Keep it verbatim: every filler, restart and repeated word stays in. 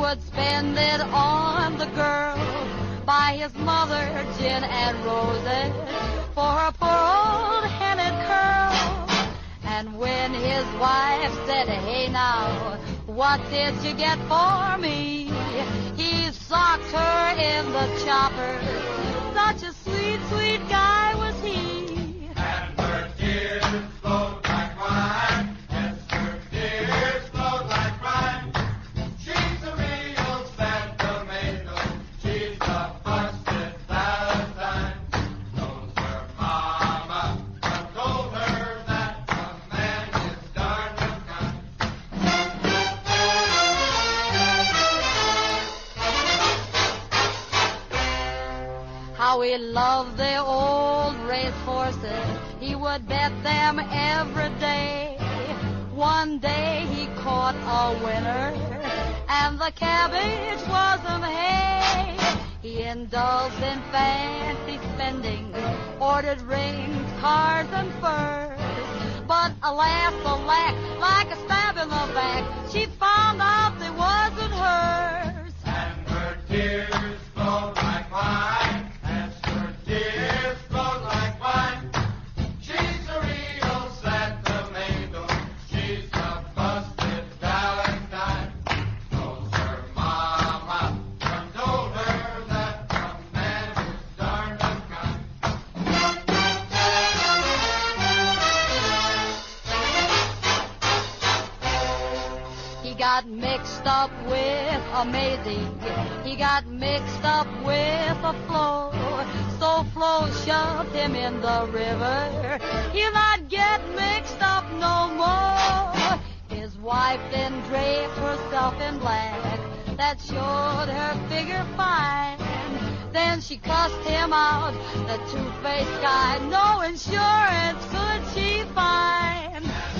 would spend it on the girl, buy his mother gin and roses for her poor old headed curl. And when his wife said, hey now, what did you get for me? He socked her in the chopper. Such a sweet, sweet guy was he. And her tears flowed like wine. Yes, her tears flowed like wine. She's a real sentimental. She's a busted Valentine. Knows her mama and told her that a man is darned unkind. How he loved the old race horses. He would bet them every day. One day he caught a winner, and the cabbage wasn't hay. He indulged in fancy spending, ordered rings, cars, and furs. But alas, alack, like a stab in the back, she found out they wasn't hers. And her tears flowed like wine. As her tears flowed like wine. She's a real sentimental. She's a busted Valentine. Knows her mama and told her that a man is darned unkind. He got mixed up with a Maisie. He got mixed up with a Flo. So Flo shoved him in the river. He'll not get mixed up no more. His wife then draped herself in black. That showed her figure fine. Then she cussed him out, the two-faced guy. No insurance could she find.